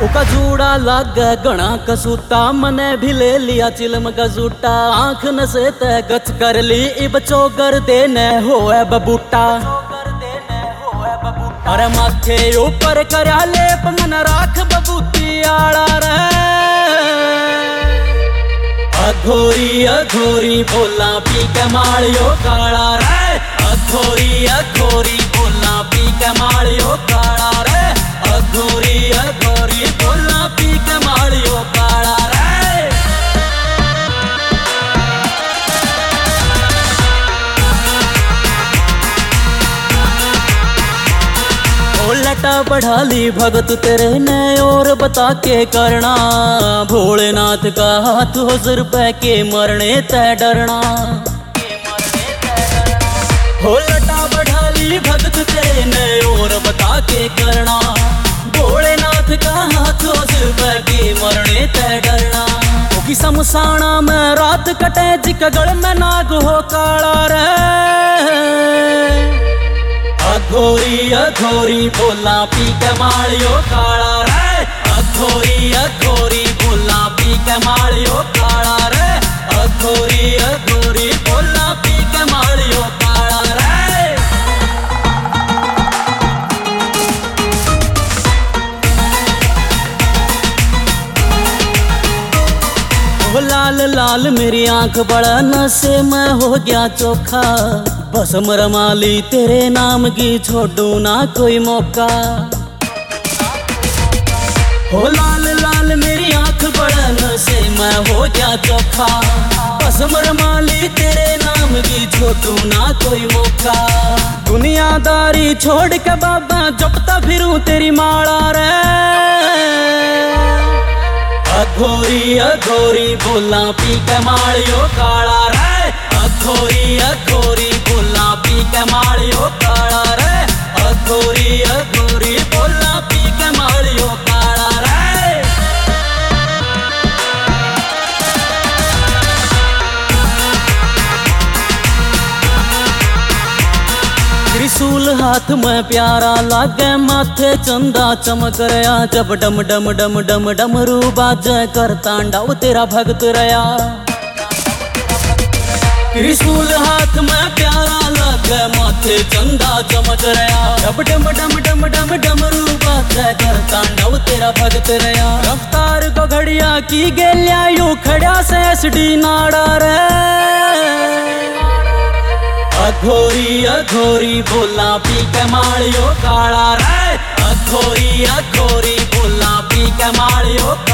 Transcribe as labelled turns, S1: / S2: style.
S1: उका जूड़ा लाग गणा कसूता मने भी ले लिया चिलम का जूटा आंख नसे तय गच कर ली इब चौगर देने होए बबूटा अरे माथे ऊपर करया लेप मन राख बबूती आड़ा रे अघोरी अघोरी बोला पी के मालियो काला रे अघोरी अघोरी बोला पी के मालियो काला रे अघोरी अघोरी बोला पी के मालियो काला रे लटा बढ़ा ली भगत तेरे ने और बता के करना भोलेनाथ का हाथ हो सिर पे के मरने तय डरना हो लटा बढ़ा ली भगत तेरे ने और बता के करना भोलेनाथ का हाथ हो सिर पे के मरने तय डरना कि समसाना में रात कटे जिकगढ़ में नाग हो काला रे अघोरी अघोरी बोला पी के मालियो काला रे अघोरी अघोरी बोला पी के मालियो काला रे अघोरी अघोरी बोला पी के मालियो काला रे लाल लाल मेरी आंख बड़ा नशे में हो गया चोखा भस्म रमाली तेरे नाम की छोड़ू ना कोई मौका हो लाल लाल मेरी आंख बड़ा नशे में हो गया चोखा भस्म रमाली तेरे नाम की छोड़ू ना कोई मौका दुनियादारी छोड़ के बाबा जपता फिरूं तेरी माला रे अघोरी अघोरी बोला पी के मालियो काला रे अघोरी अघोरी बोला पी के मालियो काला रे अघोरी अघोरी बोला पी के मालियो काला रे त्रिशूल हाथ में प्यारा लागे माथे चंदा चमक रहा जब डम डम डम डम डमरू बाजे कर तांडव तेरा भगत रया त्रिशूल हाथ में प्यारा लागे माथे चंदा चमक रहा जब डम डम डम डम डमरू बाजे कर तांडव तेरा भगत रया रफ्तार को घड़िया की गेलिया यूं खड़ा से एसडी नाड़ा रे अघोरी अघोरी बोला पी के मालियो काला रे अघोरी अघोरी बोला पी के मालियो